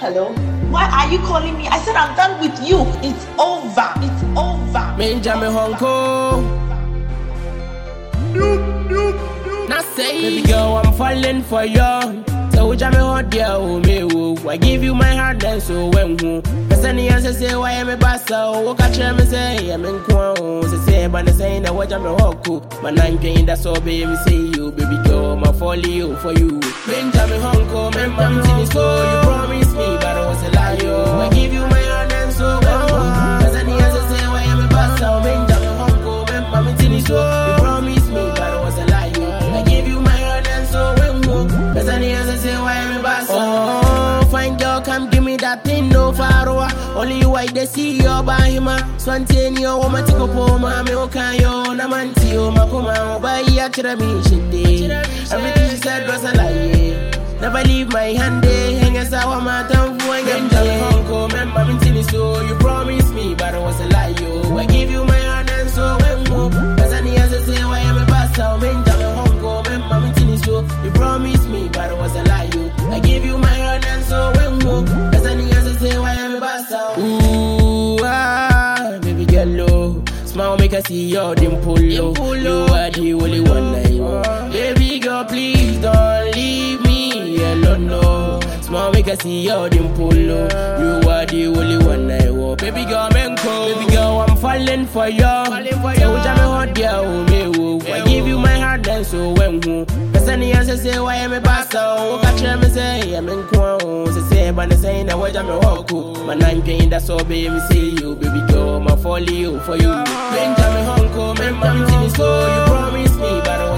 Hello? Why are you calling me? I said I'm done with you. It's over. It's over. Benjamin Honko. Now say, baby girl, I'm falling for you. So jam hot dear, me woo. I give you my heart, then so when who? Person answer say why am I bassa? Walk at me say I'm in Kwan. Say but say that what I'm a hoku. My nine cane that's all baby say you, baby girl, I'm fall you for you. Benjamin Honko, man, man, so you promised me, but I was a liar. I give you my heart, then so when who? Person answer say why am I bassa? Benjamin Honko, man, man, so you promised me, but I was a liar. I give you my heart, then so when who? Person answer say why am I bassa? Oh, fine girl, come give me that thing, no faroa. Only you I they see your bahima. Swantenio, woman, take a poem, I'm okay, yo, Namantio, Makuma, by Yatrami, shit. Everything she said was a lie. Never leave my hand, hang as our matter for again. Honko, remember, so you promised me, but I was a lie, yo. I give you my hand, and so when move. As any other say, why am I basta? Benjamin Honko, remember, so you promised me, but I was a lie, yo. I give you my hand, and so when move. As any other say, why am I basta? Ooh, ah, baby girl, low. Smile make I see your dimple, yo. You are the only one I know. Baby girl, please don't leave me alone, no. Smile make I see your dimple, yo. You are the only one I know. Baby girl, baby girl, I'm falling for you. So which I'm a hot girl, me woo. I give you my heart, then so when who? Person answer say why am I basta? Catch me say I'm in Kwan. Say but they say that what I'm a hoku. My nine cane that's all baby say you, baby girl, I'm fall you for you. Benjamin Honko, remember me so you promised me, but